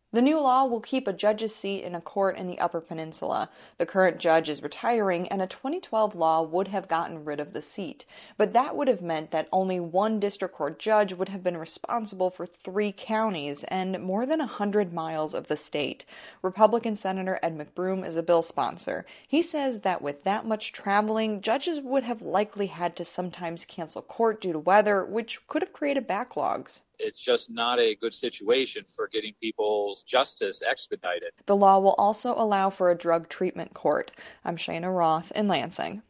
The new law will keep a judge's seat in a court in the Upper Peninsula. The current judge is retiring, and a 2012 law would have gotten rid of the seat. But that would have meant that only one district court judge would have been responsible for 3 counties and more than 100 miles of the state. Republican Senator Ed McBroom is a bill sponsor. He says that with that much traveling, judges would have likely had to sometimes cancel court due to weather, which could have created backlogs. It's just not a good situation for getting people's justice expedited. The law will also allow for a drug treatment court. I'm Shayna Roth in Lansing.